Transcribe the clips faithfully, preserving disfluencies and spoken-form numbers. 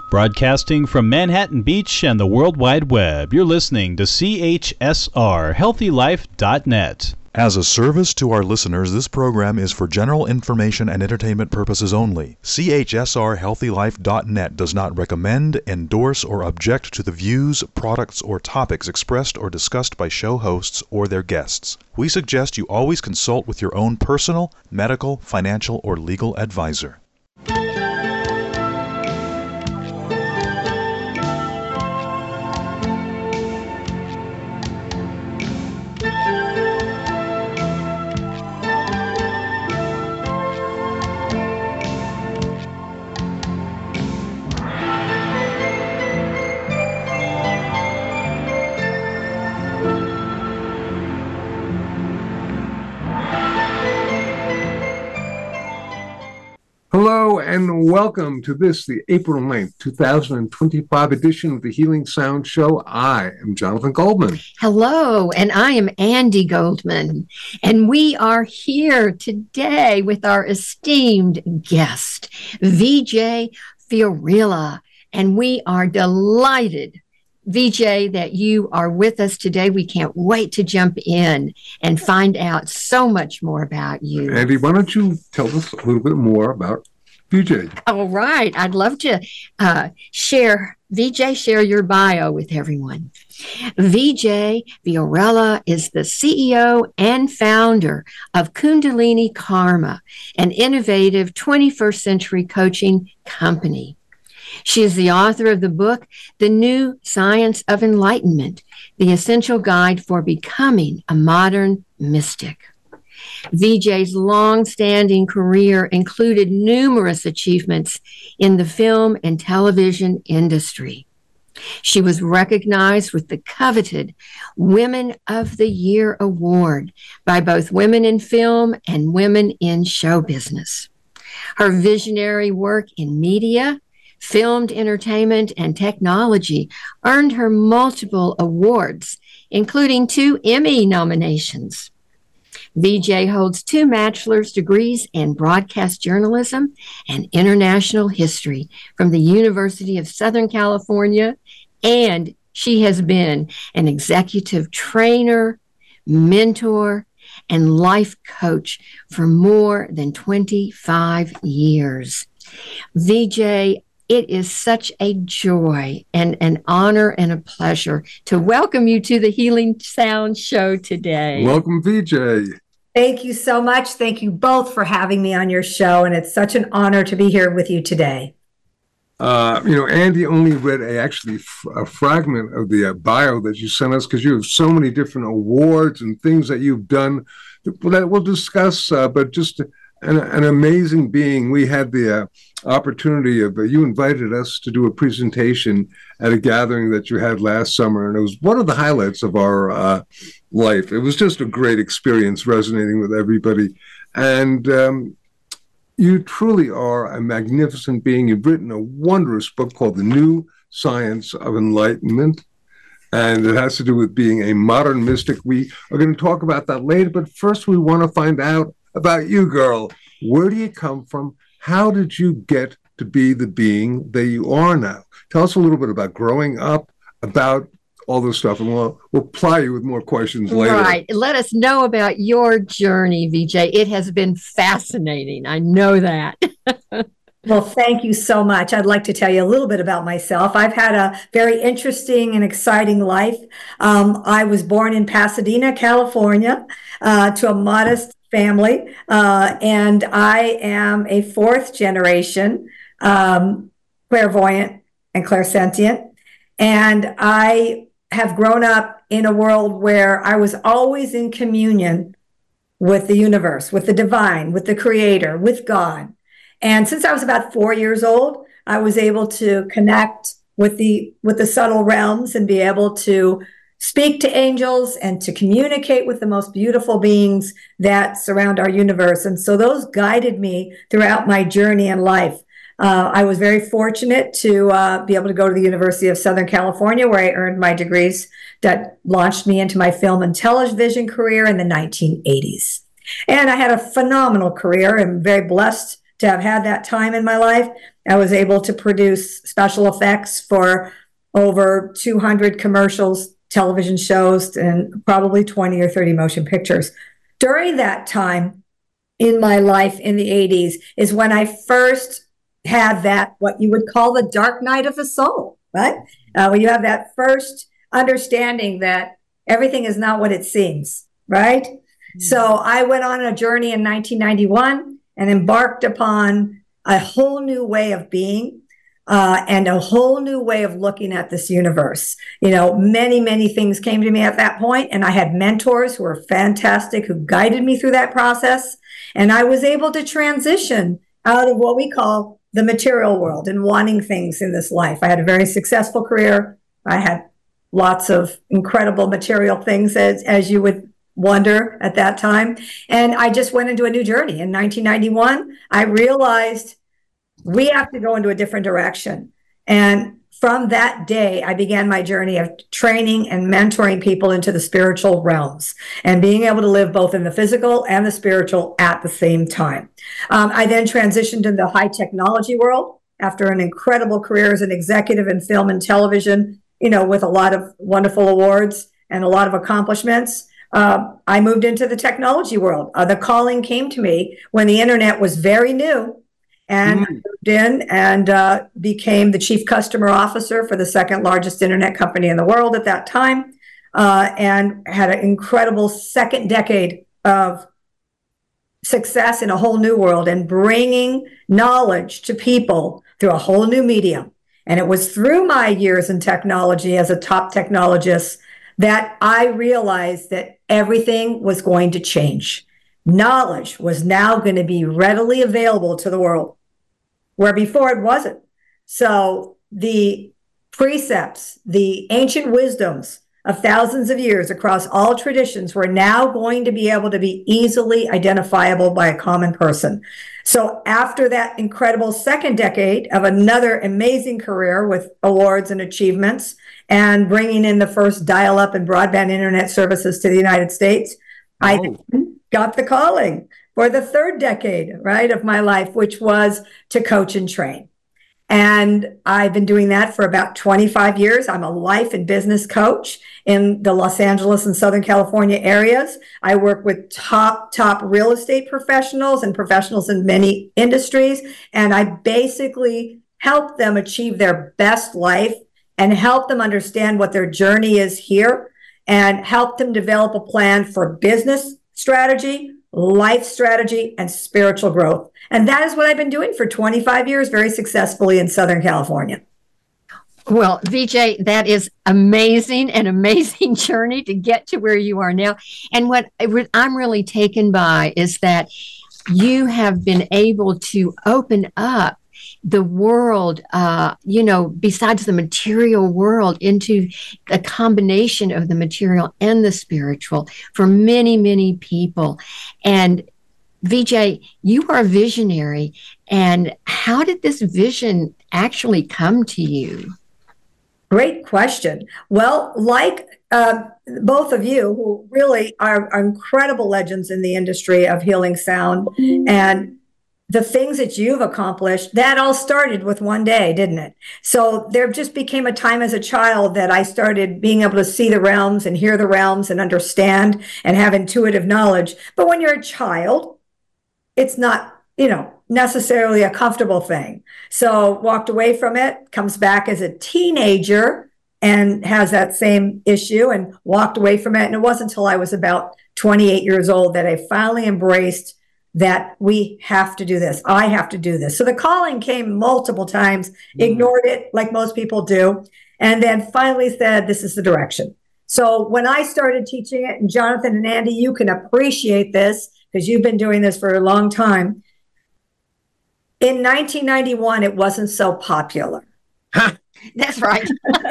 Broadcasting from Manhattan Beach and the World Wide Web, you're listening to C H S R Healthy Life dot net. As a service to our listeners, this program is for general information and entertainment purposes only. C H S R Healthy Life dot net does not recommend, endorse, or object to the views, products, or topics expressed or discussed by show hosts or their guests. We suggest you always consult with your own personal, medical, financial, or legal advisor. Hello and welcome to this, the April ninth, twenty twenty-five edition of the Healing Sound Show. I am Jonathan Goldman. Hello, and I am Andy Goldman. And we are here today with our esteemed guest, V J Fiorilla. And we are delighted, V J, that you are with us today. We can't wait to jump in and find out so much more about you. Andy, why don't you tell us a little bit more about V J? All right. I'd love to uh, share, V J, share your bio with everyone. V J Fiorilla is the C E O and founder of Kundalini Karma, an innovative twenty-first century coaching company. She is the author of the book, The New Science of Enlightenment, the essential guide for becoming a modern mystic. V J's long-standing career included numerous achievements in the film and television industry. She was recognized with the coveted Women of the Year award by both Women in Film and Women in Show Business. Her visionary work in media, filmed entertainment, and technology earned her multiple awards, including two Emmy nominations. V J holds two bachelor's degrees in broadcast journalism and international history from the University of Southern California, and she has been an executive trainer, mentor, and life coach for more than twenty-five years. V J, it is such a joy and an honor and a pleasure to welcome you to the Healing Sound Show today. Welcome, V J. Thank you so much. Thank you both for having me on your show, and it's such an honor to be here with you today. Uh, you know, Andy only read a, actually f- a fragment of the uh, bio that you sent us because you have so many different awards and things that you've done that we'll discuss, uh, but just an, an amazing being. We had the uh, opportunity of, uh, you invited us to do a presentation at a gathering that you had last summer, and it was one of the highlights of our uh, life. It was just a great experience, resonating with everybody. And um, you truly are a magnificent being. You've written a wondrous book called The New Science of Enlightenment, and it has to do with being a modern mystic. We are going to talk about that later, but first we want to find out about you, girl. Where do you come from? How did you get to be the being that you are now? Tell us a little bit about growing up, about all this stuff, and we'll we'll ply you with more questions later. Right. Let us know about your journey, V J. It has been fascinating. I know that. Well, thank you so much. I'd like to tell you a little bit about myself. I've had a very interesting and exciting life. Um, I was born in Pasadena, California, uh, to a modest family, uh, and I am a fourth generation um, clairvoyant and clairsentient. And I have grown up in a world where I was always in communion with the universe, with the divine, with the creator, with God. And since I was about four years old, I was able to connect with the with the subtle realms and be able to speak to angels and to communicate with the most beautiful beings that surround our universe. And so those guided me throughout my journey in life. Uh, I was very fortunate to uh, be able to go to the University of Southern California, where I earned my degrees that launched me into my film and television career in the nineteen eighties. And I had a phenomenal career. I'm very blessed to have had that time in my life. I was able to produce special effects for over two hundred commercials, television shows, and probably twenty or thirty motion pictures. During that time in my life in the eighties is when I first had that, what you would call the dark night of the soul, right? Uh, when you have that first understanding that everything is not what it seems, right? Mm-hmm. So I went on a journey in nineteen ninety-one and embarked upon a whole new way of being. Uh, and a whole new way of looking at this universe. You know, many, many things came to me at that point, and I had mentors who were fantastic, who guided me through that process. And I was able to transition out of what we call the material world and wanting things in this life. I had a very successful career. I had lots of incredible material things, as, as you would wonder at that time. And I just went into a new journey. In nineteen ninety-one, I realized we have to go into a different direction. And from that day, I began my journey of training and mentoring people into the spiritual realms and being able to live both in the physical and the spiritual at the same time. Um, I then transitioned into the high technology world after an incredible career as an executive in film and television, you know, with a lot of wonderful awards and a lot of accomplishments. Uh, I moved into the technology world. Uh, the calling came to me when the internet was very new. And mm. I moved in and uh, became the chief customer officer for the second largest internet company in the world at that time, uh, and had an incredible second decade of success in a whole new world and bringing knowledge to people through a whole new medium. And it was through my years in technology as a top technologist that I realized that everything was going to change. Knowledge was now going to be readily available to the world, where before it wasn't. So the precepts, the ancient wisdoms of thousands of years across all traditions were now going to be able to be easily identifiable by a common person. So after that incredible second decade of another amazing career with awards and achievements and bringing in the first dial-up and broadband internet services to the United States, oh. I got the calling for the third decade, right, of my life, which was to coach and train. And I've been doing that for about twenty-five years. I'm a life and business coach in the Los Angeles and Southern California areas. I work with top, top real estate professionals and professionals in many industries. And I basically help them achieve their best life and help them understand what their journey is here and help them develop a plan for business strategy, life strategy, and spiritual growth. And that is what I've been doing for twenty-five years, very successfully in Southern California. Well, V J, that is amazing, an amazing journey to get to where you are now. And what I'm really taken by is that you have been able to open up the world, uh, you know, besides the material world, into a combination of the material and the spiritual for many, many people. And V J, you are a visionary. And how did this vision actually come to you? Great question. Well, like uh, both of you, who really are, are incredible legends in the industry of healing sound, and the things that you've accomplished, that all started with one day, didn't it? So there just became a time as a child that I started being able to see the realms and hear the realms and understand and have intuitive knowledge. But when you're a child, it's not, you know, necessarily a comfortable thing. So walked away from it, comes back as a teenager and has that same issue and walked away from it. And it wasn't until I was about twenty-eight years old that I finally embraced that we have to do this. I have to do this. So the calling came multiple times, mm-hmm. ignored it like most people do, and then finally said, this is the direction. So when I started teaching it, and Jonathan and Andy, you can appreciate this because you've been doing this for a long time. In nineteen ninety-one, it wasn't so popular. That's right.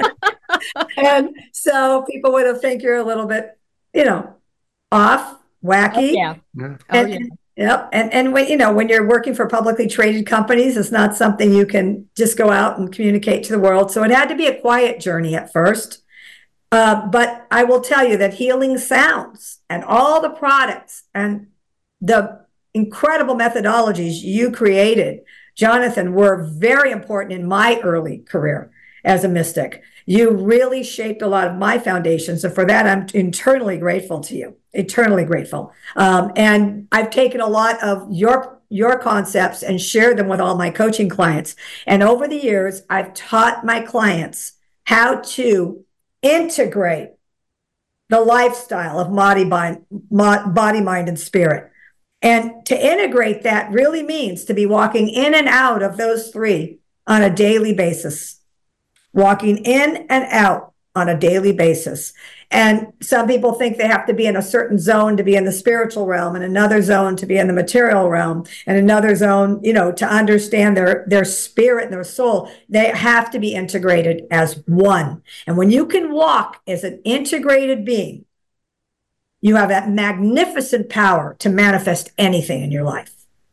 And so people would have think you're a little bit, you know, off, wacky. Oh, yeah. And, oh, yeah. Yep. And, and when, you know, when you're working for publicly traded companies, it's not something you can just go out and communicate to the world. So it had to be a quiet journey at first. Uh, but I will tell you that healing sounds and all the products and the incredible methodologies you created, Jonathan, were very important in my early career as a mystic. You really shaped a lot of my foundations. And for that, I'm eternally grateful to you, eternally grateful. Um, and I've taken a lot of your, your concepts and shared them with all my coaching clients. And over the years, I've taught my clients how to integrate the lifestyle of body, mind, body, mind, and spirit. And to integrate that really means to be walking in and out of those three on a daily basis, walking in and out on a daily basis. And some people think they have to be in a certain zone to be in the spiritual realm, and another zone to be in the material realm, and another zone, you know, to understand their, their spirit and their soul. They have to be integrated as one. And when you can walk as an integrated being, you have that magnificent power to manifest anything in your life.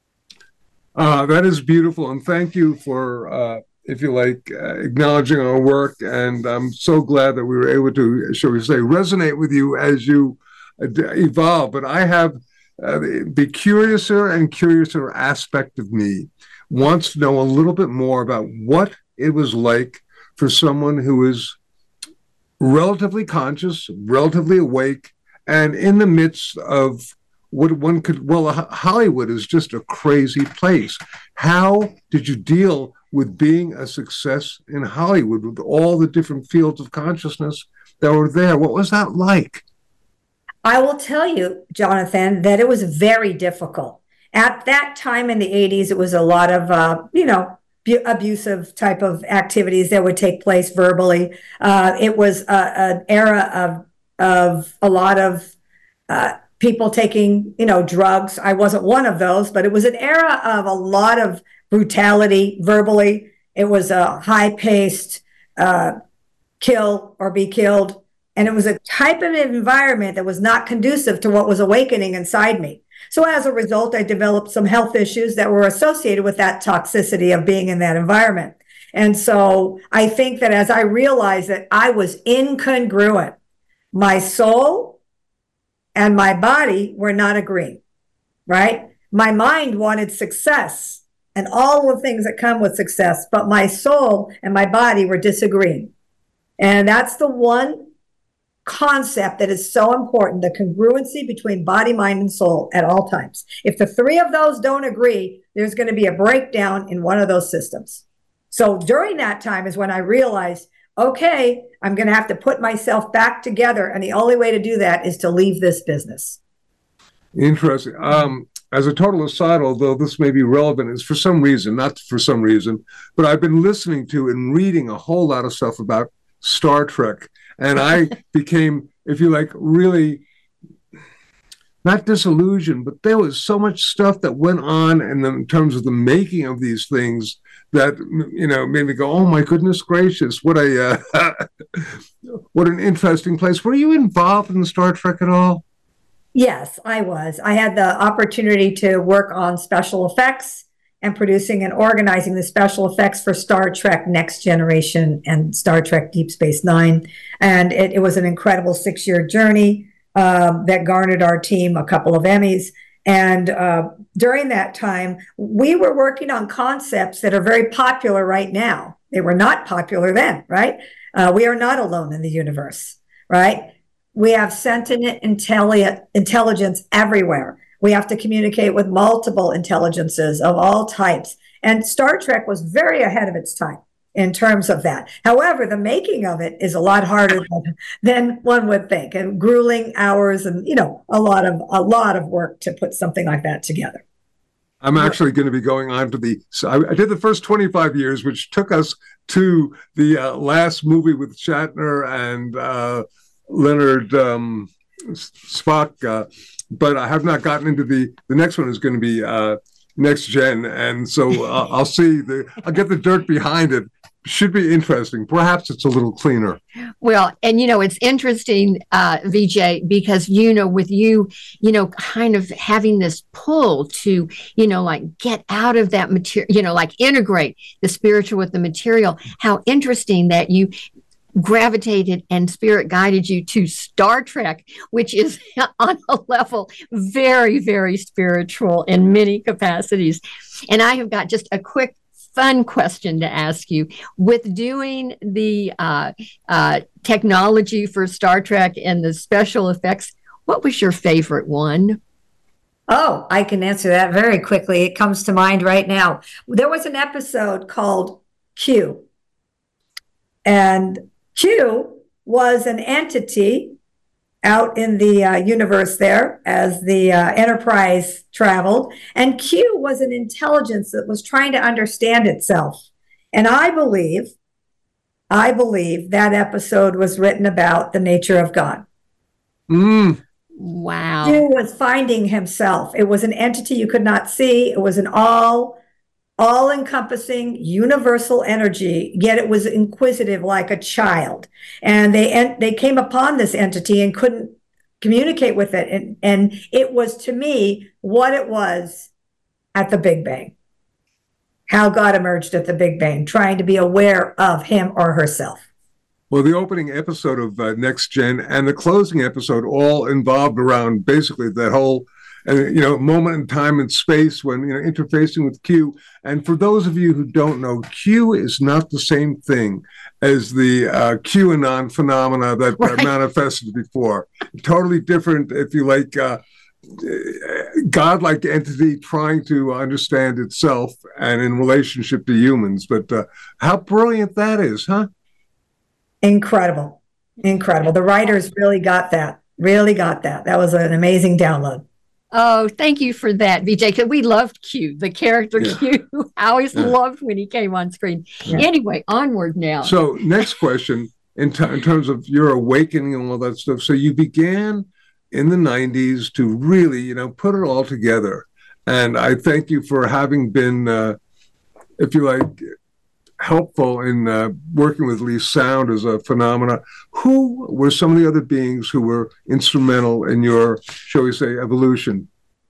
Uh, that is beautiful. And thank you for, uh, if you like, uh, acknowledging our work. And I'm so glad that we were able to, shall we say, resonate with you as you uh, evolve. But I have uh, the curiouser and curiouser aspect of me wants to know a little bit more about what it was like for someone who is relatively conscious, relatively awake, and in the midst of what one could, well, Hollywood is just a crazy place. How did you deal with being a success in Hollywood with all the different fields of consciousness that were there? What was that like? I will tell you, Jonathan, that it was very difficult. At that time in the eighties, it was a lot of, uh, you know, abusive type of activities that would take place verbally. Uh, it was a, an era of of a lot of uh, people taking, you know, drugs. I wasn't one of those, but it was an era of a lot of brutality verbally. It was a high-paced uh, kill or be killed. And it was a type of environment that was not conducive to what was awakening inside me. So as a result, I developed some health issues that were associated with that toxicity of being in that environment. And so I think that as I realized that I was incongruent, my soul and my body were not agreeing, right? My mind wanted success and all the things that come with success, but my soul and my body were disagreeing. And that's the one concept that is so important, the congruency between body, mind, and soul at all times. If the three of those don't agree, there's going to be a breakdown in one of those systems. So during that time is when I realized, okay, I'm going to have to put myself back together. And the only way to do that is to leave this business. Interesting. Um, as a total aside, although this may be relevant, is for some reason, not for some reason, but I've been listening to and reading a whole lot of stuff about Star Trek. And I became, if you like, really not disillusioned, but there was so much stuff that went on in, the, in terms of the making of these things that, you know, made me go, oh my goodness gracious, what a uh, what an interesting place. Were you involved in Star Trek at all? Yes, I was. I had the opportunity to work on special effects and producing and organizing the special effects for Star Trek Next Generation and Star Trek Deep Space Nine. And it, it was an incredible six-year journey um, that garnered our team a couple of Emmys. And uh, during that time, we were working on concepts that are very popular right now. They were not popular then, right? Uh, we are not alone in the universe, right? We have sentient intelli- intelligence everywhere. We have to communicate with multiple intelligences of all types. And Star Trek was very ahead of its time in terms of that. However, the making of it is a lot harder than, than one would think, and grueling hours and, you know, a lot of a lot of work to put something like that together. I'm actually going to be going on to the, so I, I did the first twenty-five years, which took us to the uh, last movie with Shatner and uh, Leonard um, Spock, uh, but I have not gotten into the, the next one is going to be uh, Next Gen. And so uh, I'll see, the I'll get the dirt behind it. Should be interesting. Perhaps it's a little cleaner. Well, and, you know, it's interesting, uh, V J, because, you know, with you, you know, kind of having this pull to, you know, like get out of that material, you know, like integrate the spiritual with the material. How interesting that you gravitated and spirit guided you to Star Trek, which is on a level very, very spiritual in many capacities. And I have got just a quick, fun question to ask you. With doing the uh, uh, technology for Star Trek and the special effects, what was your favorite one? Oh, I can answer that very quickly. It comes to mind right now. There was an episode called Q. And Q was an entity out in the uh, universe there as the uh, Enterprise traveled. And Q was an intelligence that was trying to understand itself. And I believe, I believe that episode was written about the nature of God. Mm. Wow. Q was finding himself. It was an entity you could not see. It was an all all-encompassing universal energy, yet it was inquisitive like a child. And they en- they came upon this entity and couldn't communicate with it. And, and it was, to me, what it was at the Big Bang. How God emerged at the Big Bang, trying to be aware of him or herself. Well, the opening episode of uh, Next Gen and the closing episode all involved around basically that whole And, you know, moment in time and space when, you know, interfacing with Q. And for those of you who don't know, Q is not the same thing as the uh, QAnon phenomena that right. uh, manifested before. Totally different, if you like, uh, godlike entity trying to understand itself and in relationship to humans. But uh, how brilliant that is, huh? Incredible. Incredible. The writers really got that, really got that. That was an amazing download. Oh, thank you for that, V J, because we loved Q, the character yeah. Q. I always yeah. loved when he came on screen. Yeah. Anyway, onward now. So next question, in, t- in terms of your awakening and all that stuff. So you began in the nineties to really, you know, put it all together. And I thank you for having been, uh, if you like, helpful in uh, working with Lee Sound as a phenomena. Who were some of the other beings who were instrumental in your, shall we say, evolution?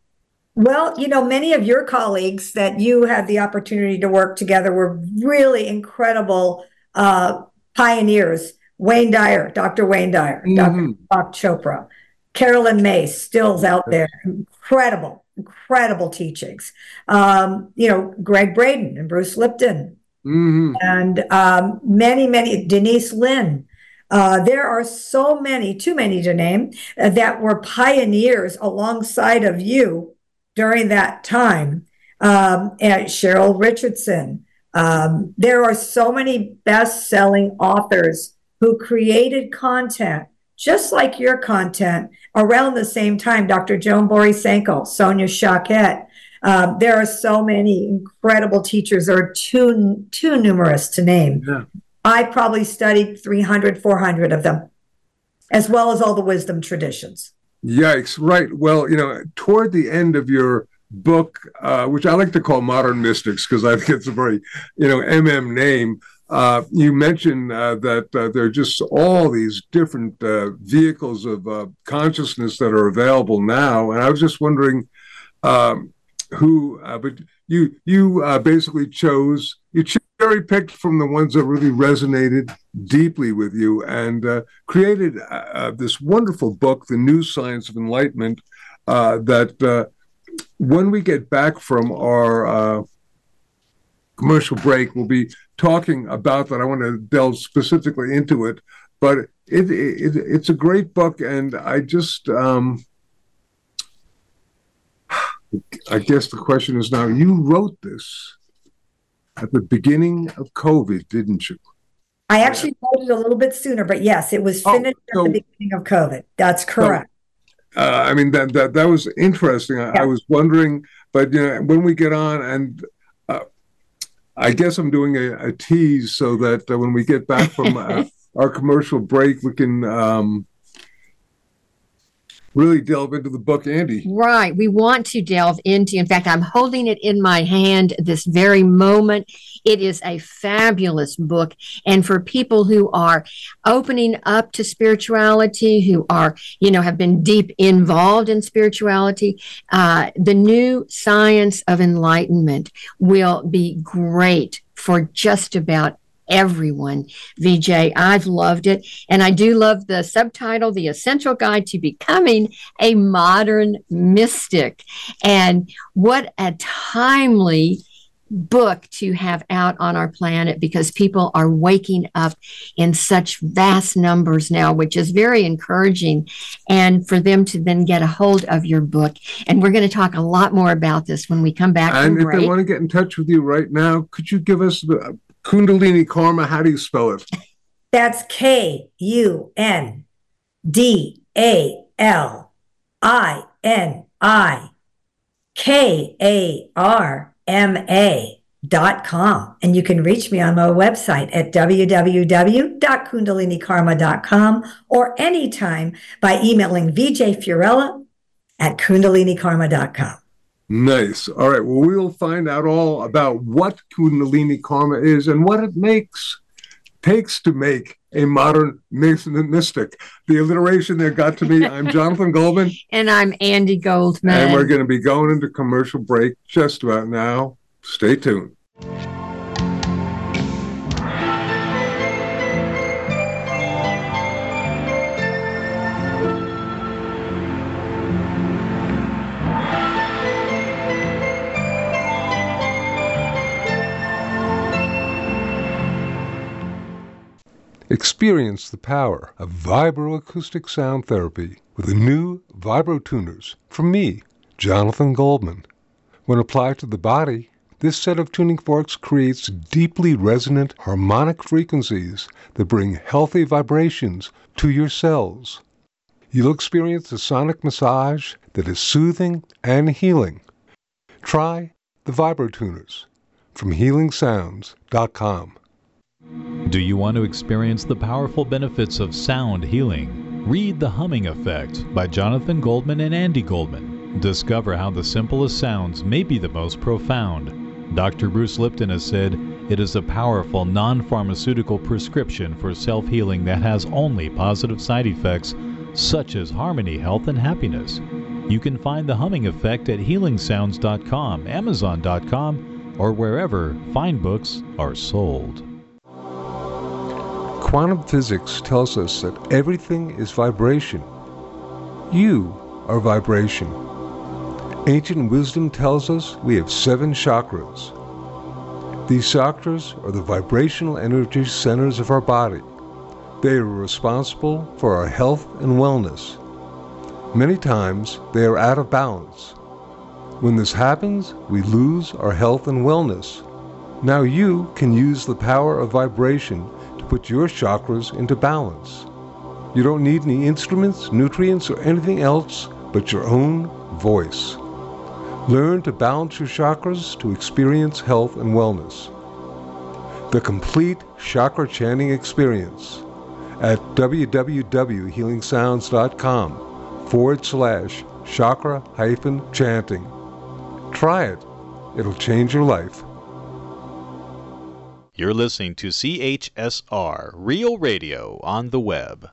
Well, you know, many of your colleagues that you had the opportunity to work together were really incredible uh, pioneers. Wayne Dyer, Doctor Wayne Dyer, mm-hmm. Doctor Deepak Chopra, Carolyn Myss, stills out there. Incredible, incredible teachings. Um, you know, Greg Braden and Bruce Lipton. Mm-hmm. And um, many, many, Denise Lin. Uh, there are so many, too many to name, uh, that were pioneers alongside of you during that time. Um, and Cheryl Richardson. Um, there are so many best-selling authors who created content, just like your content, around the same time. Doctor Joan Borisenko, Sonia Choquette. Um, there are so many incredible teachers, or too, too numerous to name. Yeah. I probably studied three hundred, four hundred of them, as well as all the wisdom traditions. Yikes, right. Well, you know, toward the end of your book, uh, which I like to call Modern Mystics, because I think it's a very, you know, M M name, uh, you mentioned uh, that uh, there are just all these different uh, vehicles of uh, consciousness that are available now. And I was just wondering, um, who, uh, but you you uh, basically chose, you cherry picked from the ones that really resonated deeply with you, and uh, created uh, this wonderful book, The New Science of Enlightenment, uh, that uh, when we get back from our uh, commercial break, we'll be talking about that. I want to delve specifically into it, but it, it it's a great book, and I just... Um, I guess the question is now, you wrote this at the beginning of COVID, didn't you? I actually wrote it a little bit sooner, but yes, it was finished oh, so, at the beginning of COVID. That's correct. So, uh, I mean, that, that that was interesting. I, yeah. I was wondering, but you know, when we get on, and uh, I guess I'm doing a, a tease so that uh, when we get back from uh, our commercial break, we can... Um, really delve into the book, Andy. Right. We want to delve into, in fact, I'm holding it in my hand this very moment. It is a fabulous book. And for people who are opening up to spirituality, who are, you know, have been deep involved in spirituality, uh, The New Science of Enlightenment will be great for just about everyone. V J, I've loved it. And I do love the subtitle, The Essential Guide to Becoming a Modern Mystic. And what a timely book to have out on our planet, because people are waking up in such vast numbers now, which is very encouraging, and for them to then get a hold of your book. And we're going to talk a lot more about this when we come back. And if break. they want to get in touch with you right now, could you give us the Kundalini Karma? How do you spell it? That's K U N D A L I N I K A R M A dot com. And you can reach me on my website at w w w dot kundalini karma dot com or anytime by emailing v j fiorella at kundalini karma dot com. Nice. All right. Well, we'll find out all about what Kundalini Karma is and what it makes, takes to make a modern mystic. The alliteration there got to me. I'm Jonathan Goldman. And I'm Andy Goldman. And we're going to be going into commercial break just about now. Stay tuned. Experience the power of vibroacoustic sound therapy with the new Vibrotuners from me, Jonathan Goldman. When applied to the body, this set of tuning forks creates deeply resonant harmonic frequencies that bring healthy vibrations to your cells. You'll experience a sonic massage that is soothing and healing. Try the Vibrotuners from healing sounds dot com. Do you want to experience the powerful benefits of sound healing? Read The Humming Effect by Jonathan Goldman and Andy Goldman. Discover how the simplest sounds may be the most profound. Doctor Bruce Lipton has said it is a powerful non-pharmaceutical prescription for self-healing that has only positive side effects, such as harmony, health, and happiness. You can find The Humming Effect at healing sounds dot com, amazon dot com, or wherever fine books are sold. Quantum physics tells us that everything is vibration. You are vibration. Ancient wisdom tells us we have seven chakras. These chakras are the vibrational energy centers of our body. They are responsible for our health and wellness. Many times they are out of balance. When this happens, we lose our health and wellness. Now you can use the power of vibration to put your chakras into balance. You don't need any instruments, nutrients, or anything else but your own voice. Learn to balance your chakras to experience health and wellness. The complete chakra chanting experience at w w w dot healing sounds dot com forward slash chakra hyphen chanting. Try it. It'll change your life. You're listening to C H S R, Real Radio on the web.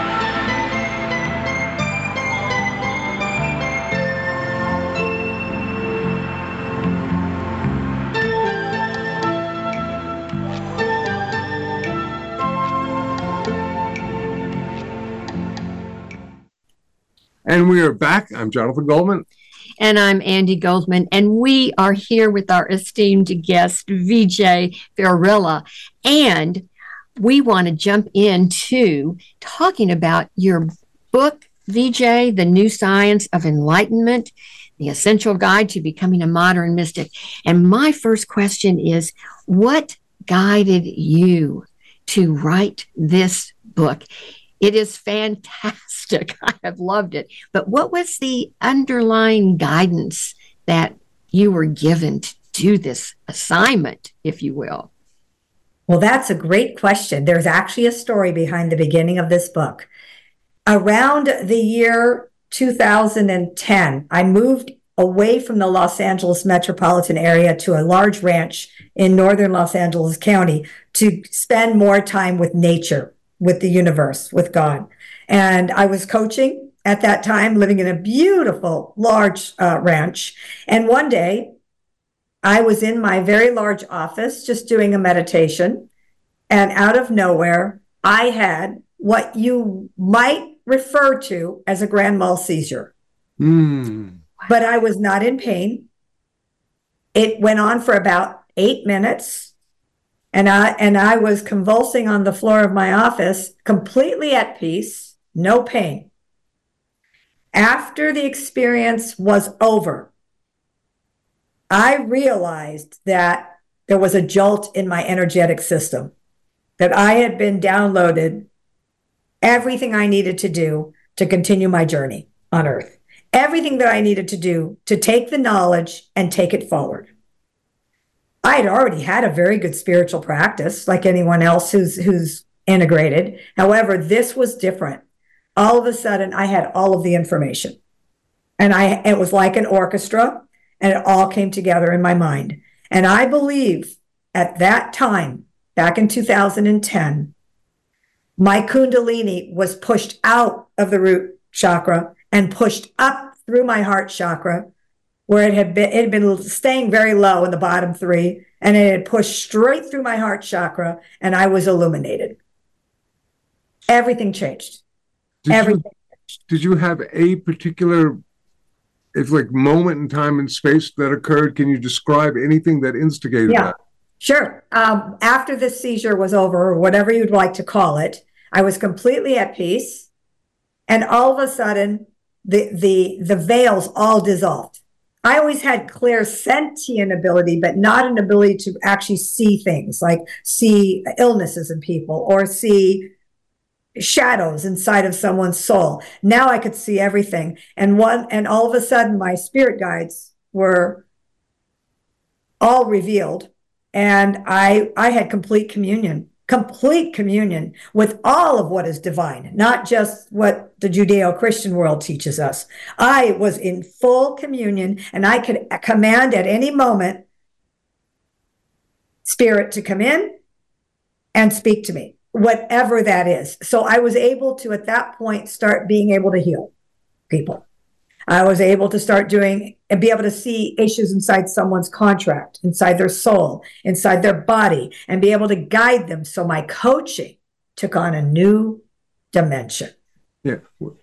And we are back. I'm Jonathan Goldman. And I'm Andy Goldman, and we are here with our esteemed guest, V J Fiorella. And we want to jump into talking about your book, V J, The New Science of Enlightenment, The Essential Guide to Becoming a Modern Mystic. And my first question is, what guided you to write this book? It is fantastic. I have loved it. But what was the underlying guidance that you were given to do this assignment, if you will? Well, that's a great question. There's actually a story behind the beginning of this book. Around the year two thousand ten, I moved away from the Los Angeles metropolitan area to a large ranch in northern Los Angeles County to spend more time with nature, with the universe, with God. And I was coaching at that time, living in a beautiful, large uh, ranch. And one day, I was in my very large office just doing a meditation. And out of nowhere, I had what you might refer to as a grand mal seizure. Mm. But I was not in pain. It went on for about eight minutes. And I, and I was convulsing on the floor of my office, completely at peace, no pain. After the experience was over, I realized that there was a jolt in my energetic system, that I had been downloaded everything I needed to do to continue my journey on Earth, everything that I needed to do to take the knowledge and take it forward. I had already had a very good spiritual practice, like anyone else who's who's integrated. However, this was different. All of a sudden, I had all of the information, and I it was like an orchestra, and it all came together in my mind. And I believe at that time, back in two thousand ten, my Kundalini was pushed out of the root chakra and pushed up through my heart chakra, where it had been, it had been staying very low in the bottom three, and it had pushed straight through my heart chakra, and I was illuminated. Everything changed. Did Everything. You, did you have a particular, if like moment in time and space that occurred? Can you describe anything that instigated Yeah, that? sure. Um, after the seizure was over, or whatever you'd like to call it, I was completely at peace, and all of a sudden, the the the veils all dissolved. I always had clear sentient ability, but not an ability to actually see things, like see illnesses in people or see shadows inside of someone's soul. Now I could see everything. And one, and all of a sudden my spirit guides were all revealed. And I, I had complete communion, complete communion with all of what is divine, not just what the Judeo-Christian world teaches us. I was in full communion, and I could command at any moment spirit to come in and speak to me, whatever that is. So I was able to, at that point, start being able to heal people. I was able to start doing and be able to see issues inside someone's contract, inside their soul, inside their body, and be able to guide them. So my coaching took on a new dimension. Yeah.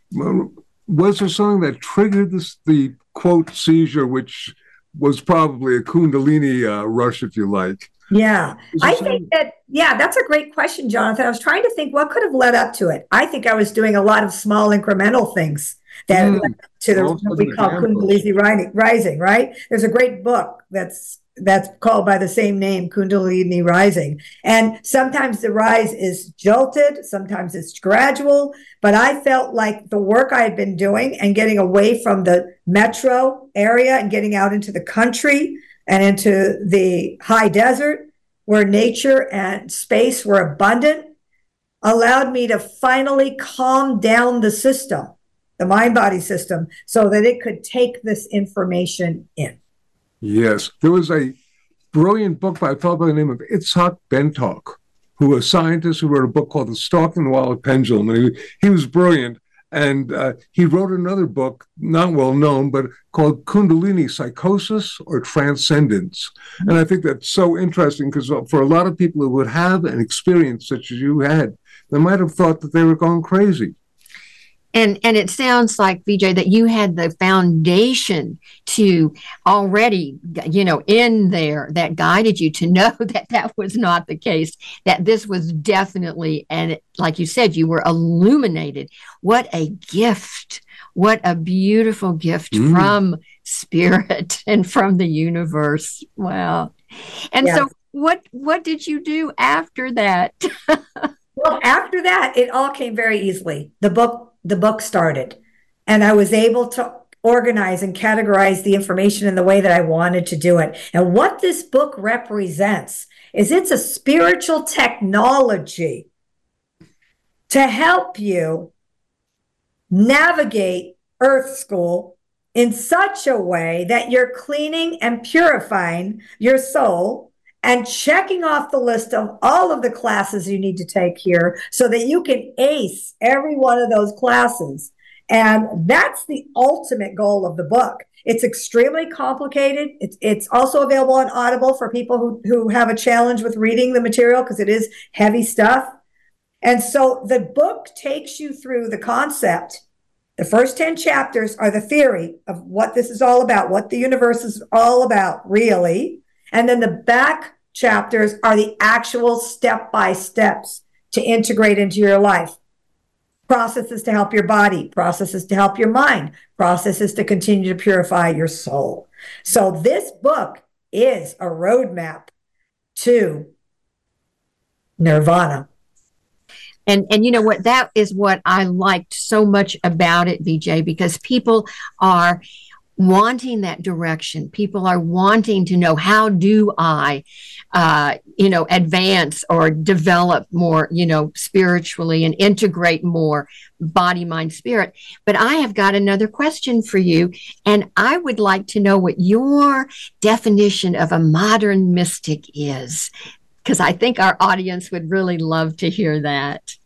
Was there something that triggered this, the quote seizure, which was probably a Kundalini uh, rush, if you like? Yeah, I something? think that, yeah, that's a great question, Jonathan. I was trying to think what could have led up to it. I think I was doing a lot of small incremental things that mm. led up to the, what we call Kundalini Rising, right? There's a great book that's that's called by the same name, Kundalini Rising. And sometimes the rise is jolted, sometimes it's gradual, but I felt like the work I had been doing and getting away from the metro area and getting out into the country and into the high desert where nature and space were abundant allowed me to finally calm down the system, the mind-body system, so that it could take this information in. Yes. There was a brilliant book by a fellow by the name of Itzhak Bentock, who was a scientist who wrote a book called The Stalk and the Wild Pendulum. And he, he was brilliant. And uh, he wrote another book, not well known, but called Kundalini Psychosis or Transcendence. Mm-hmm. And I think that's so interesting because for a lot of people who would have an experience such as you had, they might have thought that they were going crazy. And and it sounds like, V J, that you had the foundation to already, you know, in there that guided you to know that that was not the case, that this was definitely, and like you said, you were illuminated. What a gift. What a beautiful gift mm. from spirit and from the universe. Wow. And yeah. so what what did you do after that? Well, after that, it all came very easily. The book The book started, and I was able to organize and categorize the information in the way that I wanted to do it. And what this book represents is it's a spiritual technology to help you navigate Earth School in such a way that you're cleaning and purifying your soul and checking off the list of all of the classes you need to take here so that you can ace every one of those classes. And that's the ultimate goal of the book, It's extremely complicated. It's, it's also available on Audible for people who, who have a challenge with reading the material because it is heavy stuff. And so the book takes you through the concept. The first ten chapters are the theory of what this is all about, what the universe is all about, really. And then the back chapters are the actual step-by-steps to integrate into your life. Processes to help your body, processes to help your mind, processes to continue to purify your soul. So this book is a roadmap to nirvana. And and you know what? That is what I liked so much about it, V J, because people are wanting that direction. People are wanting to know, how do I, uh, you know, advance or develop more, you know, spiritually and integrate more body, mind, spirit. But I have got another question for you. And I would like to know what your definition of a modern mystic is, because I think our audience would really love to hear that.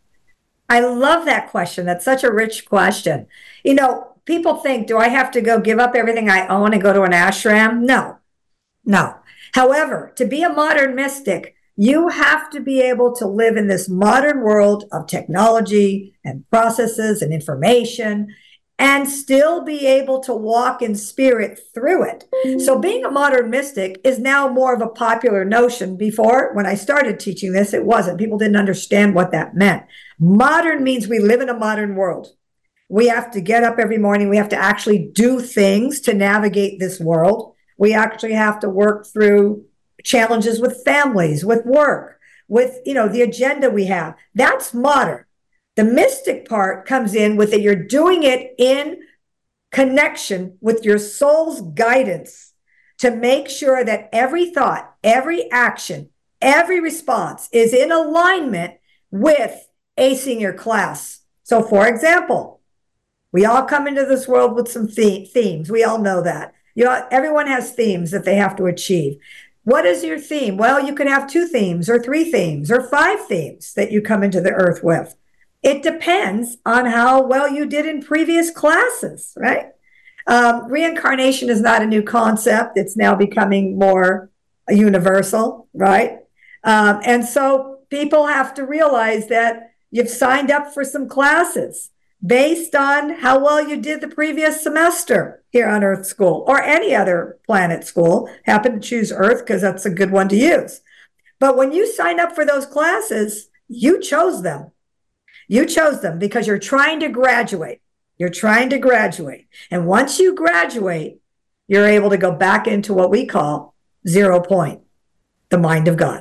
I love that question. That's such a rich question. You know, people think, do I have to go give up everything I own and go to an ashram? No, no. However, to be a modern mystic, you have to be able to live in this modern world of technology and processes and information and still be able to walk in spirit through it. So being a modern mystic is now more of a popular notion. Before, when I started teaching this, it wasn't. People didn't understand what that meant. Modern means we live in a modern world. We have to get up every morning. We have to actually do things to navigate this world. We actually have to work through challenges with families, with work, with, you know, the agenda we have. That's modern. The mystic part comes in with that you're doing it in connection with your soul's guidance to make sure that every thought, every action, every response is in alignment with acing your class. So, for example, we all come into this world with some the- themes. We all know that. You know, everyone has themes that they have to achieve. What is your theme? Well, you can have two themes or three themes or five themes that you come into the earth with. It depends on how well you did in previous classes, right? Um, reincarnation is not a new concept. It's now becoming more universal, right? Um, and so people have to realize that you've signed up for some classes based on how well you did the previous semester here on Earth School or any other planet school. Happen to choose Earth because that's a good one to use. But when you sign up for those classes, you chose them. You chose them because you're trying to graduate. You're trying to graduate. And once you graduate, you're able to go back into what we call zero point, the mind of God.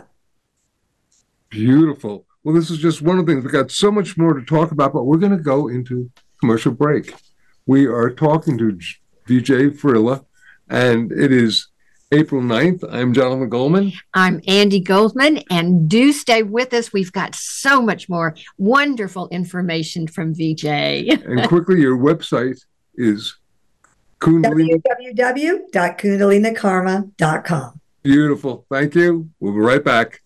Beautiful. Well, this is just one of the things. We've got so much more to talk about, but we're going to go into commercial break. We are talking to V J Farilla, and it is April ninth. I'm Jonathan Goldman. I'm Andy Goldman, and do stay with us. We've got so much more wonderful information from V J. And quickly, your website is Kundalini. w w w dot kundalini karma dot com. Beautiful. Thank you. We'll be right back.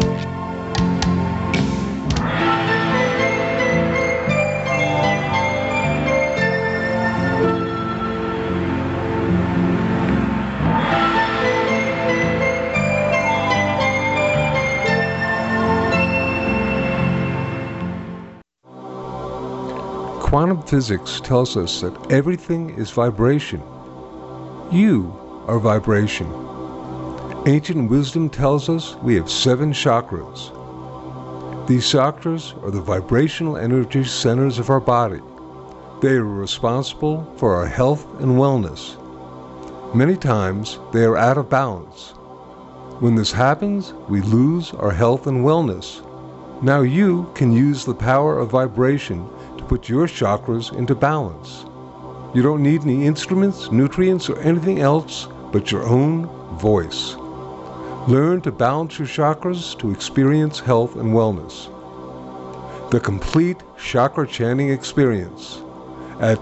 Quantum physics tells us that everything is vibration. You are vibration. Ancient wisdom tells us we have seven chakras. These chakras are the vibrational energy centers of our body. They are responsible for our health and wellness. Many times they are out of balance. When this happens, we lose our health and wellness. Now you can use the power of vibration to put your chakras into balance. You don't need any instruments, nutrients, or anything else but your own voice. Learn to balance your chakras to experience health and wellness. The complete chakra chanting experience at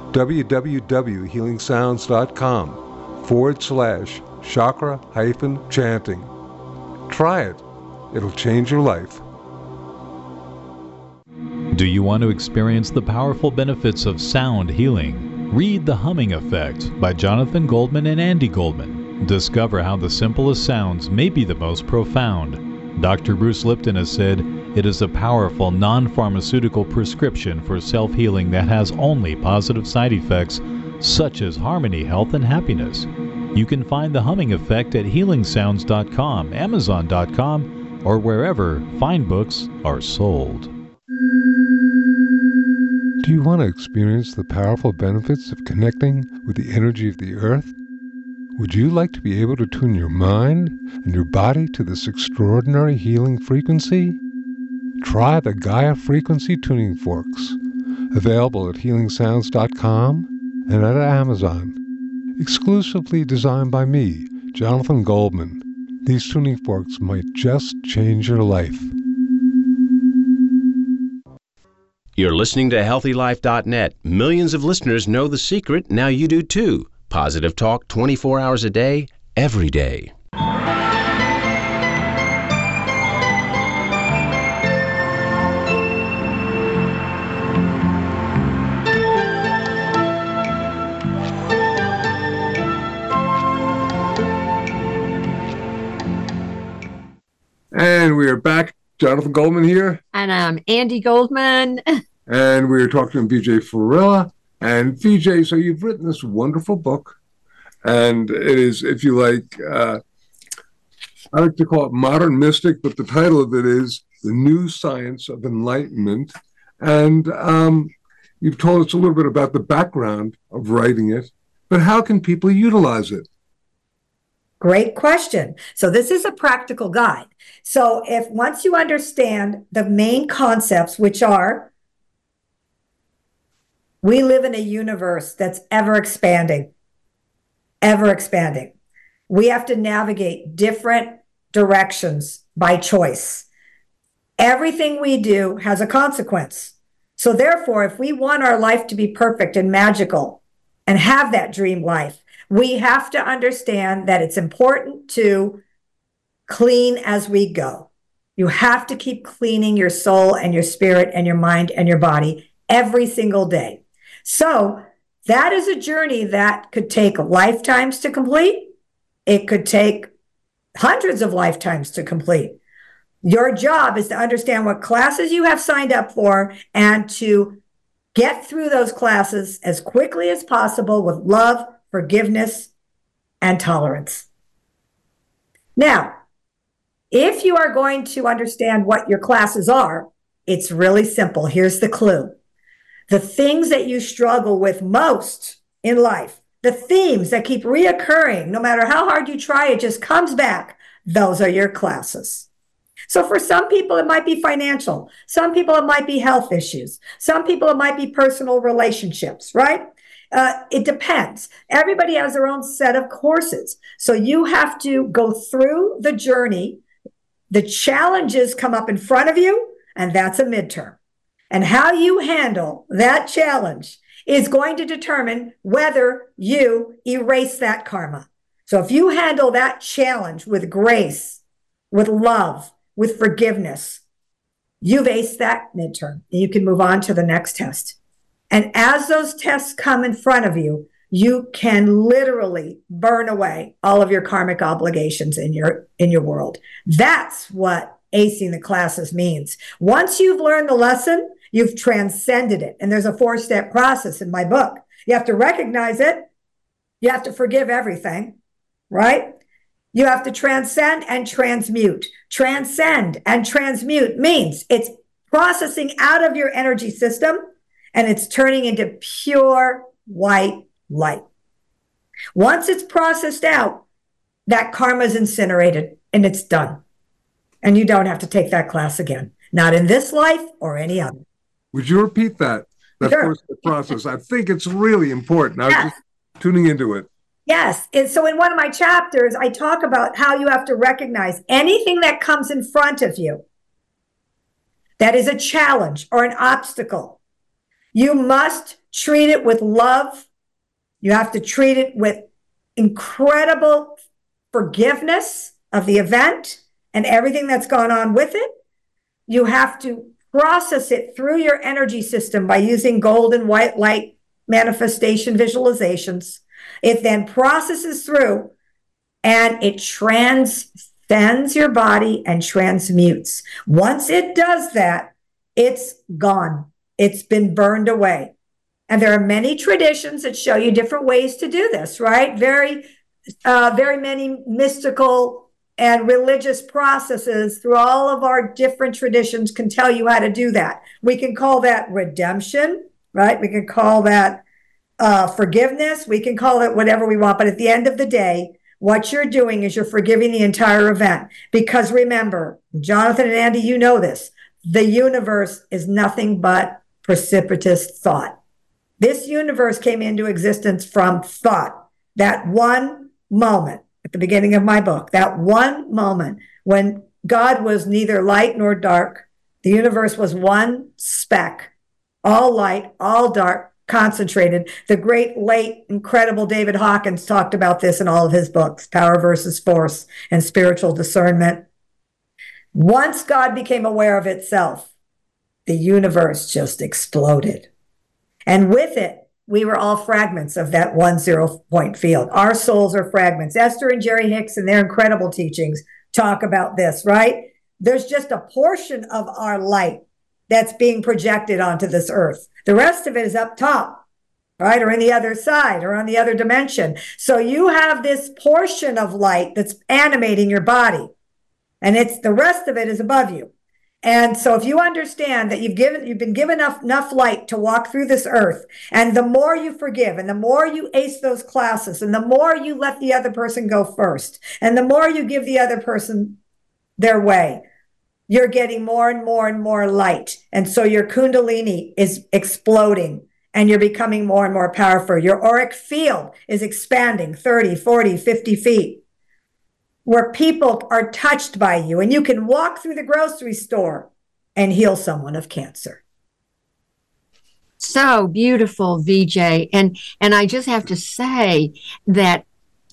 www.healingsounds.com forward slash chakra hyphen chanting. Try it. It'll change your life. Do you want to experience the powerful benefits of sound healing? Read The Humming Effect by Jonathan Goldman and Andy Goldman. Discover how the simplest sounds may be the most profound. Doctor Bruce Lipton has said, it is a powerful non-pharmaceutical prescription for self-healing that has only positive side effects, such as harmony, health, and happiness. You can find The Humming Effect at healing sounds dot com, amazon dot com, or wherever fine books are sold. Do you want to experience the powerful benefits of connecting with the energy of the earth? Would you like to be able to tune your mind and your body to this extraordinary healing frequency? Try the Gaia Frequency Tuning Forks, available at healing sounds dot com and at Amazon. Exclusively designed by me, Jonathan Goldman. These tuning forks might just change your life. You're listening to healthy life dot net. Millions of listeners know the secret. Now you do too. Positive talk twenty-four hours a day, every day. And we are back. Jonathan Goldman here. And I'm Andy Goldman. And we are talking to V J Fiorella. And V J, so you've written this wonderful book. And it is, if you like, uh, I like to call it modern mystic, but the title of it is The New Science of Enlightenment. And um, you've told us a little bit about the background of writing it, but how can people utilize it? Great question. So this is a practical guide. So if once you understand the main concepts, which are, we live in a universe that's ever expanding, ever expanding. We have to navigate different directions by choice. Everything we do has a consequence. So therefore, if we want our life to be perfect and magical and have that dream life, we have to understand that it's important to clean as we go. You have to keep cleaning your soul and your spirit and your mind and your body every single day. So that is a journey that could take lifetimes to complete. It could take hundreds of lifetimes to complete. Your job is to understand what classes you have signed up for and to get through those classes as quickly as possible with love, forgiveness, and tolerance. Now, if you are going to understand what your classes are, it's really simple. Here's the clue. The things that you struggle with most in life, the themes that keep reoccurring, no matter how hard you try, it just comes back. Those are your classes. So for some people, it might be financial. Some people, it might be health issues. Some people, it might be personal relationships, right? Uh, it depends. Everybody has their own set of courses. So you have to go through the journey. The challenges come up in front of you, and that's a midterm. And how you handle that challenge is going to determine whether you erase that karma. So if you handle that challenge with grace, with love, with forgiveness, you've aced that midterm, and you can move on to the next test. And as those tests come in front of you, you can literally burn away all of your karmic obligations in your in your world. That's what acing the classes means. Once you've learned the lesson, you've transcended it. And there's a four-step process in my book. You have to recognize it. You have to forgive everything, right? You have to transcend and transmute. Transcend and transmute means it's processing out of your energy system, and it's turning into pure white light. Once it's processed out, that karma is incinerated and it's done. And you don't have to take that class again, not in this life or any other. Would you repeat that? That Sure. first process. I think it's really important. I was Yes. just tuning into it. Yes. And so in one of my chapters, I talk about how you have to recognize anything that comes in front of you that is a challenge or an obstacle. You must treat it with love. You have to treat it with incredible forgiveness of the event and everything that's gone on with it. You have to process it through your energy system by using golden white light manifestation visualizations. It then processes through and it transcends your body and transmutes. Once it does that, it's gone. It's been burned away. And there are many traditions that show you different ways to do this, right? Very, uh, very many mystical and religious processes through all of our different traditions can tell you how to do that. We can call that redemption, right? We can call that uh, forgiveness. We can call it whatever we want. But at the end of the day, what you're doing is you're forgiving the entire event. Because remember, Jonathan and Andy, you know this, the universe is nothing but precipitous thought. This universe came into existence from thought. That one moment at the beginning of my book, that one moment when God was neither light nor dark, the universe was one speck, all light, all dark, concentrated. The great, late, incredible David Hawkins talked about this in all of his books, Power versus Force and Spiritual Discernment. Once God became aware of itself, the universe just exploded. And with it, we were all fragments of that one zero-point field. Our souls are fragments. Esther and Jerry Hicks in their incredible teachings talk about this, right? There's just a portion of our light that's being projected onto this earth. The rest of it is up top, right? Or in the other side or on the other dimension. So you have this portion of light that's animating your body. And it's the rest of it is above you. And so if you understand that you've given, you've been given enough, enough light to walk through this earth, and the more you forgive, and the more you ace those classes, and the more you let the other person go first, and the more you give the other person their way, you're getting more and more and more light. And so your Kundalini is exploding, and you're becoming more and more powerful. Your auric field is expanding thirty, forty, fifty feet. Where people are touched by you, and you can walk through the grocery store and heal someone of cancer. So beautiful, V J. And, and I just have to say that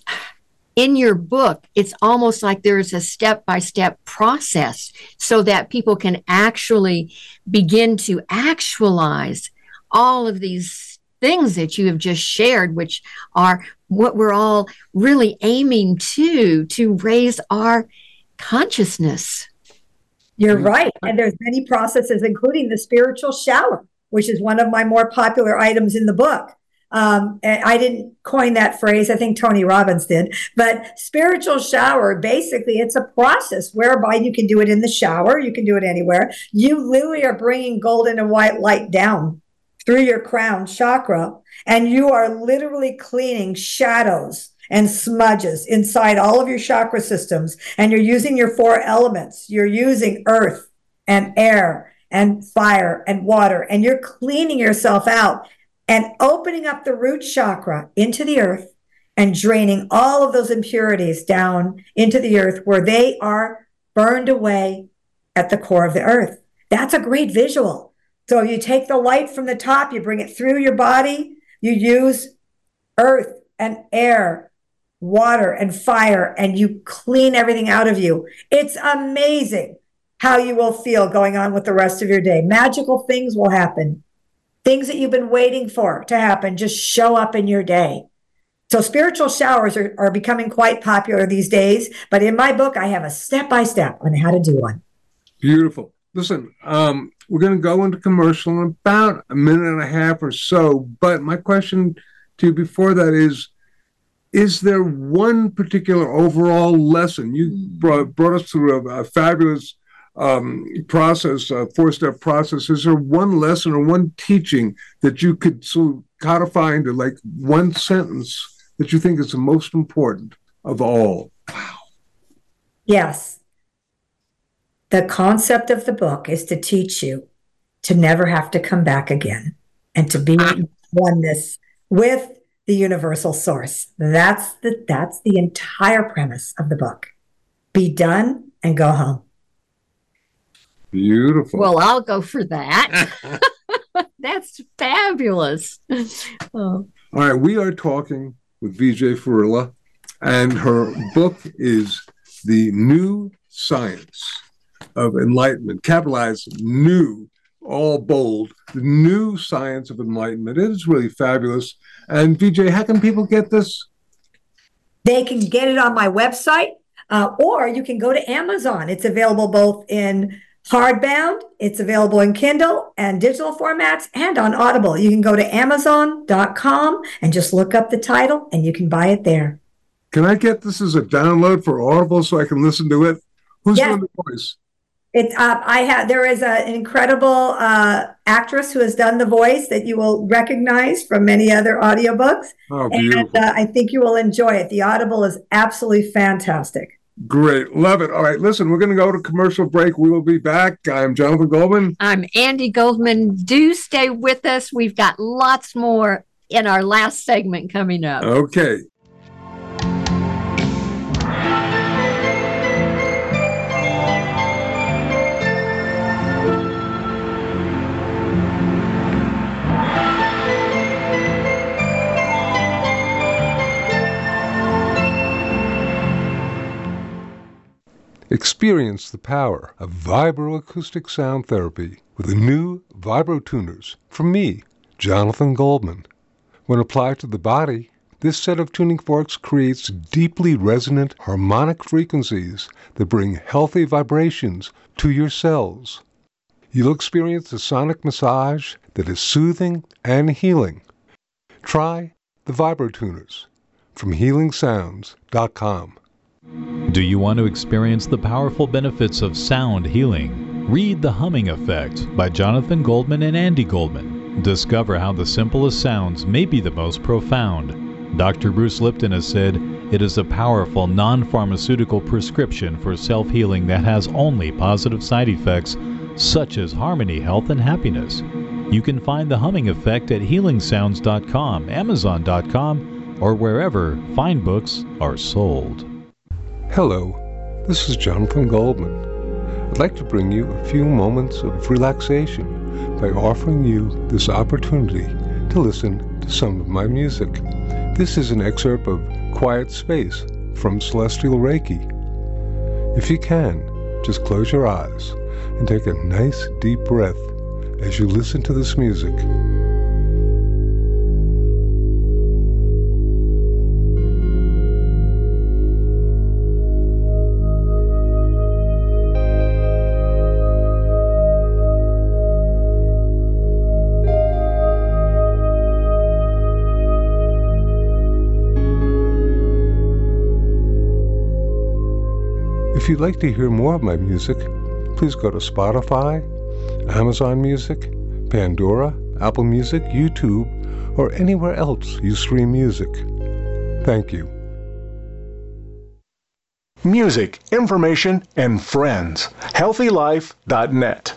in your book, it's almost like there's a step-by-step process so that people can actually begin to actualize all of these things that you have just shared, which are what we're all really aiming to, to raise our consciousness. You're right. And there's many processes, including the spiritual shower, which is one of my more popular items in the book. Um, and I didn't coin that phrase. I think Tony Robbins did. But spiritual shower, basically, it's a process whereby you can do it in the shower. You can do it anywhere. You literally are bringing golden and white light down through your crown chakra, and you are literally cleaning shadows and smudges inside all of your chakra systems. And you're using your four elements. You're using earth and air and fire and water, and you're cleaning yourself out and opening up the root chakra into the earth and draining all of those impurities down into the earth where they are burned away at the core of the earth. That's a great visual. So you take the light from the top, you bring it through your body, you use earth and air, water and fire, and you clean everything out of you. It's amazing how you will feel going on with the rest of your day. Magical things will happen. Things that you've been waiting for to happen just show up in your day. So spiritual showers are, are becoming quite popular these days, but in my book, I have a step-by-step on how to do one. Beautiful. Listen, um, we're going to go into commercial in about a minute and a half or so, but my question to you before that is, is there one particular overall lesson? You brought, brought us through a, a fabulous um, process, a four-step process. Is there one lesson or one teaching that you could sort of codify into like one sentence that you think is the most important of all? Wow. Yes. The concept of the book is to teach you to never have to come back again and to be in oneness with the universal source. That's the, that's the entire premise of the book. Be done and go home. Beautiful. Well, I'll go for that. That's fabulous. Oh. All right, we are talking with V J Farilla, and her book is The New Science of Enlightenment. Capitalize new, all bold, The New Science of Enlightenment. It is really fabulous. And V J, how can people get this? They can get it on my website, uh, or you can go to Amazon. It's available both in hardbound, it's available in Kindle and digital formats, and on Audible. You can go to amazon dot com and just look up the title, and you can buy it there. Can I get this as a download for Audible so I can listen to it? Who's Yes. doing the voice? It's uh, I have there is a, an incredible uh, actress who has done the voice that you will recognize from many other audiobooks. Oh, beautiful. And uh, I think you will enjoy it. The Audible is absolutely fantastic. Great. Love it. All right, listen, we're going to go to commercial break. We will be back. I'm Jonathan Goldman. I'm Andy Goldman. Do stay with us. We've got lots more in our last segment coming up. Okay. Experience the power of vibroacoustic sound therapy with the new VibroTuners from me, Jonathan Goldman. When applied to the body, this set of tuning forks creates deeply resonant harmonic frequencies that bring healthy vibrations to your cells. You'll experience a sonic massage that is soothing and healing. Try the VibroTuners from healing sounds dot com. Do you want to experience the powerful benefits of sound healing? Read The Humming Effect by Jonathan Goldman and Andy Goldman. Discover how the simplest sounds may be the most profound. Doctor Bruce Lipton has said, it is a powerful non-pharmaceutical prescription for self-healing that has only positive side effects, such as harmony, health, and happiness. You can find The Humming Effect at healing sounds dot com, amazon dot com, or wherever fine books are sold. Hello, this is Jonathan Goldman. I'd like to bring you a few moments of relaxation by offering you this opportunity to listen to some of my music. This is an excerpt of Quiet Space from Celestial Reiki. If you can, just close your eyes and take a nice deep breath as you listen to this music. If you'd like to hear more of my music, please go to Spotify, Amazon Music, Pandora, Apple Music, YouTube, or anywhere else you stream music. Thank you. Music, information, and friends. healthy life dot net.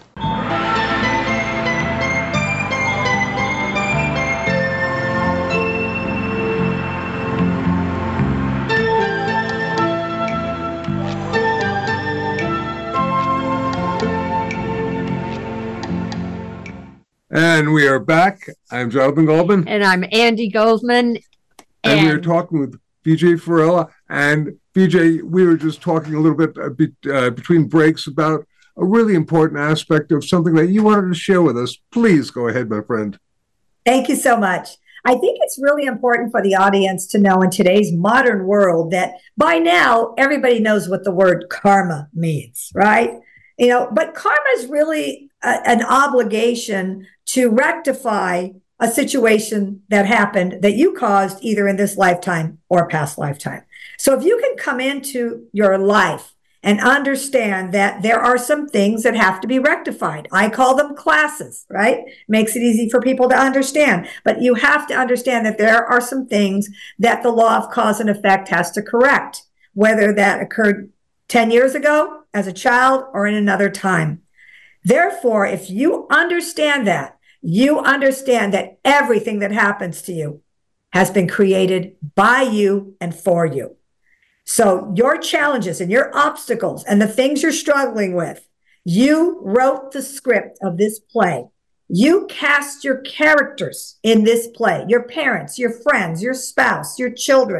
And we are back. I'm Jonathan Goldman. And I'm Andy Goldman. And, and we are talking with V J Fiorella. And V J, we were just talking a little bit uh, be, uh, between breaks about a really important aspect of something that you wanted to share with us. Please go ahead, my friend. Thank you so much. I think it's really important for the audience to know in today's modern world that by now everybody knows what the word karma means, right? You know, but karma is really a, an obligation to rectify a situation that happened that you caused either in this lifetime or past lifetime. So if you can come into your life and understand that there are some things that have to be rectified. I call them classes, right? Makes it easy for people to understand. But you have to understand that there are some things that the law of cause and effect has to correct, whether that occurred ten years ago as a child or in another time. Therefore, if you understand that, you understand that everything that happens to you has been created by you and for you. So your challenges and your obstacles and the things you're struggling with, you wrote the script of this play. You cast your characters in this play, your parents, your friends, your spouse, your children,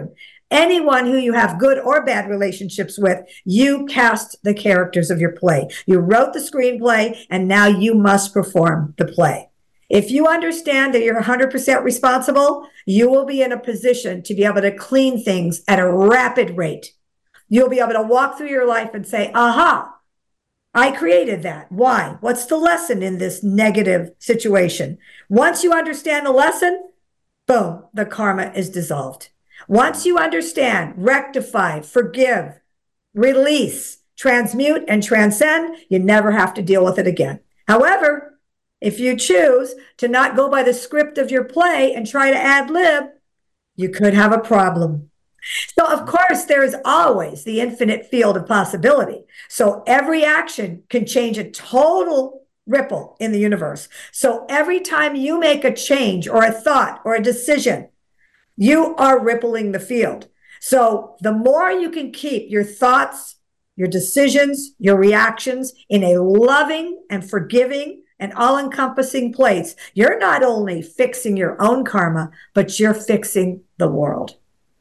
Anyone who you have good or bad relationships with, you cast the characters of your play. You wrote the screenplay, and now you must perform the play. If you understand that you're one hundred percent responsible, you will be in a position to be able to clean things at a rapid rate. You'll be able to walk through your life and say, aha, I created that. Why? What's the lesson in this negative situation? Once you understand the lesson, boom, the karma is dissolved. Once you understand, rectify, forgive, release, transmute, and transcend, you never have to deal with it again. However, if you choose to not go by the script of your play and try to ad lib, you could have a problem. So, of course, there is always the infinite field of possibility. So every action can change a total ripple in the universe. So every time you make a change or a thought or a decision, you are rippling the field. So the more you can keep your thoughts, your decisions, your reactions in a loving and forgiving and all-encompassing place, you're not only fixing your own karma, but you're fixing the world.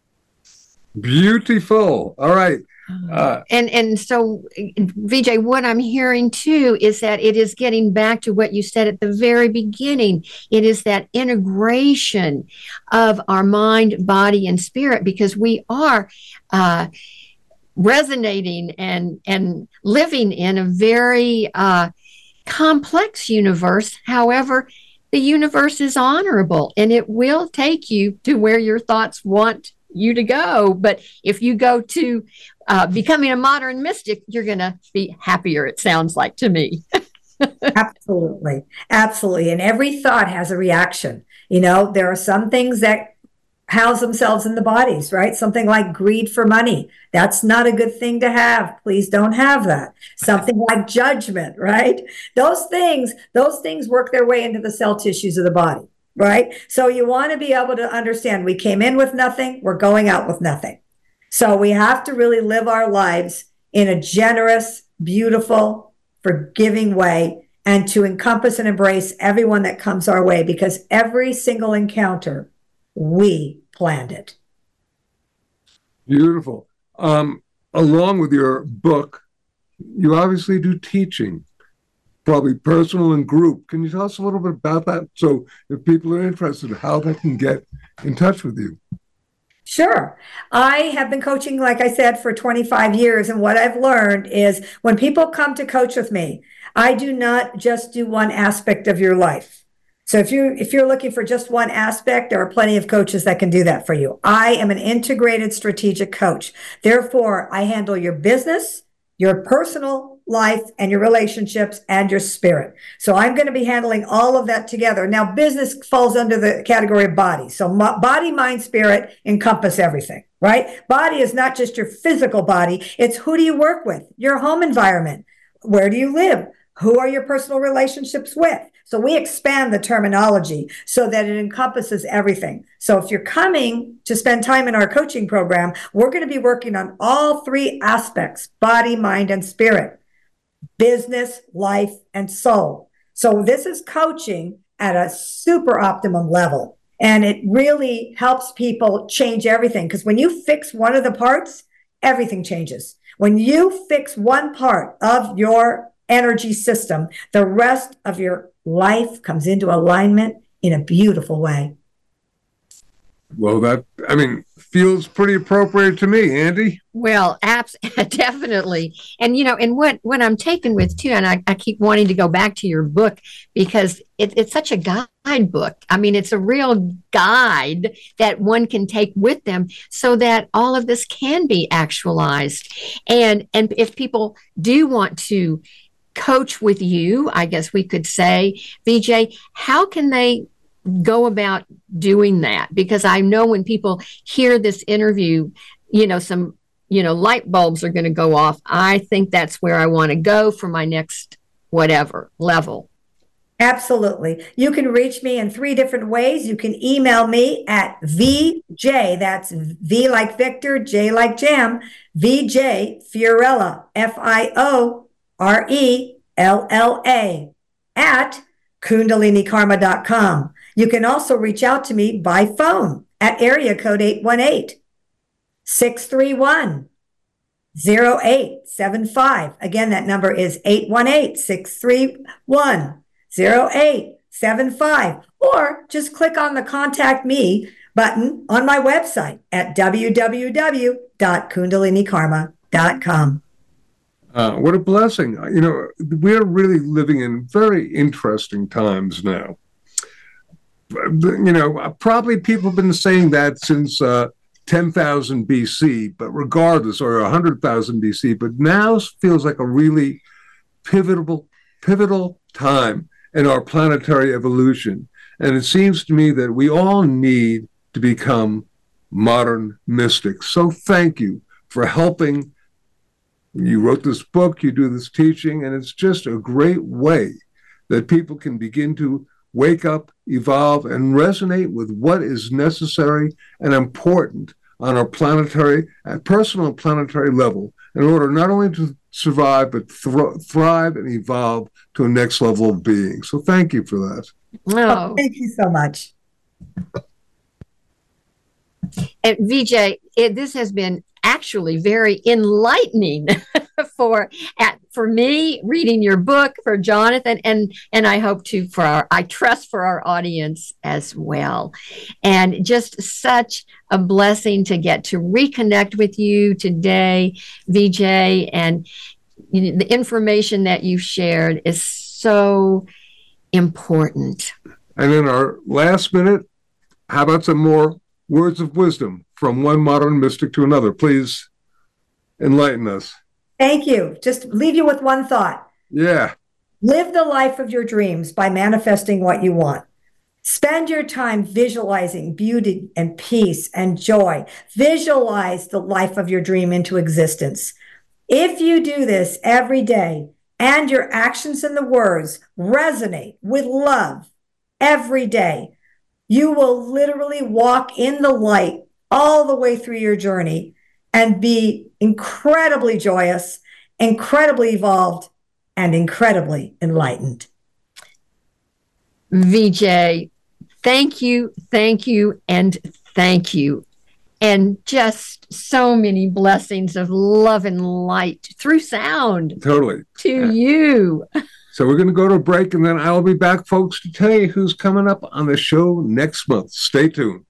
Beautiful. All right. Uh, and and so, V J, what I'm hearing too is that it is getting back to what you said at the very beginning. It is that integration of our mind, body, and spirit, because we are uh, resonating and and living in a very uh, complex universe. However, the universe is honorable, and it will take you to where your thoughts want you to go. But if you go to uh, becoming a modern mystic, you're going to be happier, it sounds like to me. Absolutely. Absolutely. And every thought has a reaction. You know, there are some things that house themselves in the bodies, right? Something like greed for money. That's not a good thing to have. Please don't have that. Something like judgment, right? Those things, those things work their way into the cell tissues of the body. Right? So you want to be able to understand we came in with nothing, we're going out with nothing. So we have to really live our lives in a generous, beautiful, forgiving way, and to encompass and embrace everyone that comes our way, because every single encounter, we planned it. Beautiful. Um, along with your book, you obviously do teaching. Probably personal and group. Can you tell us a little bit about that? So if people are interested, how they can get in touch with you? Sure. I have been coaching, like I said, for twenty-five years. And what I've learned is when people come to coach with me, I do not just do one aspect of your life. So if you if you're looking for just one aspect, there are plenty of coaches that can do that for you. I am an integrated strategic coach. Therefore, I handle your business, your personal life, and your relationships, and your spirit. So I'm going to be handling all of that together. Now, business falls under the category of body. So body, mind, spirit encompass everything, right? Body is not just your physical body. It's who do you work with? Your home environment. Where do you live? Who are your personal relationships with? So we expand the terminology so that it encompasses everything. So if you're coming to spend time in our coaching program, we're going to be working on all three aspects: body, mind, and spirit. Business, life, and soul. So this is coaching at a super optimum level. And it really helps people change everything. Because when you fix one of the parts, everything changes. When you fix one part of your energy system, the rest of your life comes into alignment in a beautiful way. Well, that, I mean, feels pretty appropriate to me, Andy. Well, abs- definitely. And, you know, and what, what I'm taken with, too, and I, I keep wanting to go back to your book because it, it's such a guidebook. I mean, it's a real guide that one can take with them so that all of this can be actualized. And, and if people do want to coach with you, I guess we could say, V J, how can they go about doing that? Because I know when people hear this interview, you know, some, you know, light bulbs are going to go off. I think that's where I want to go for my next whatever level. Absolutely. You can reach me in three different ways. You can email me at V J, that's V like Victor, J like Jam, V J Fiorella, F I O R E L L A, at kundalini karma dot com. You can also reach out to me by phone at area code eight one eight, six three one, zero eight seven five. Again, that number is eight one eight, six three one, zero eight seven five. Or just click on the Contact Me button on my website at w w w dot kundalini karma dot com. Uh, what a blessing. You know, we're really living in very interesting times now. You know, probably people have been saying that since uh, ten thousand B C, but regardless, or one hundred thousand B C, but now feels like a really pivotal, pivotal time in our planetary evolution. And it seems to me that we all need to become modern mystics. So thank you for helping. You wrote this book, you do this teaching, and it's just a great way that people can begin to wake up, evolve, and resonate with what is necessary and important on our planetary, and personal and planetary level in order not only to survive, but thr- thrive and evolve to a next level of being. So thank you for that. Oh, thank you so much. And V J, it, this has been actually very enlightening for at, for me reading your book, for Jonathan, and and I hope to for our I trust for our audience as well. And just such a blessing to get to reconnect with you today, V J, and you know, the information that you shared is so important. And in our last minute, how about some more words of wisdom from one modern mystic to another? Please enlighten us. Thank you. Just leave you with one thought. Yeah. Live the life of your dreams by manifesting what you want. Spend your time visualizing beauty and peace and joy. Visualize the life of your dream into existence. If you do this every day and your actions and the words resonate with love every day, you will literally walk in the light all the way through your journey and be incredibly joyous, incredibly evolved, and incredibly enlightened. V J, thank you, thank you, and thank you. And just so many blessings of love and light through sound. Totally. To yeah. you. So we're going to go to a break, and then I'll be back, folks, to tell you who's coming up on the show next month. Stay tuned.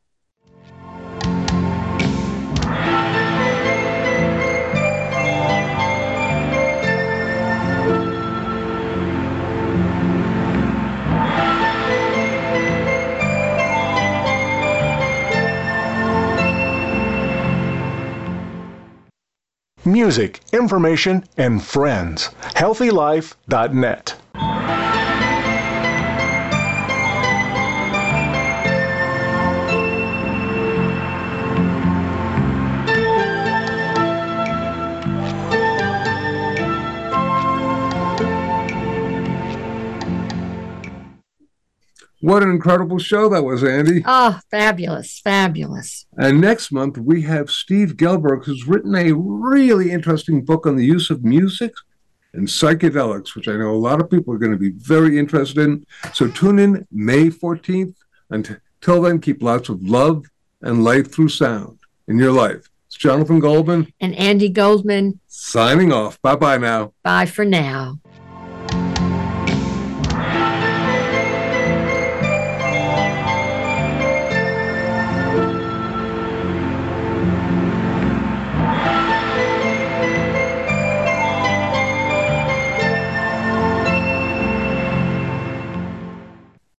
Music, information, and friends. healthy life dot net. What an incredible show that was, Andy. Oh, fabulous, fabulous. And next month, we have Steve Gelberg, who's written a really interesting book on the use of music and psychedelics, which I know a lot of people are going to be very interested in. So tune in May fourteenth. Until then, keep lots of love and light through sound in your life. It's Jonathan Goldman. And Andy Goldman. Signing off. Bye-bye now. Bye for now.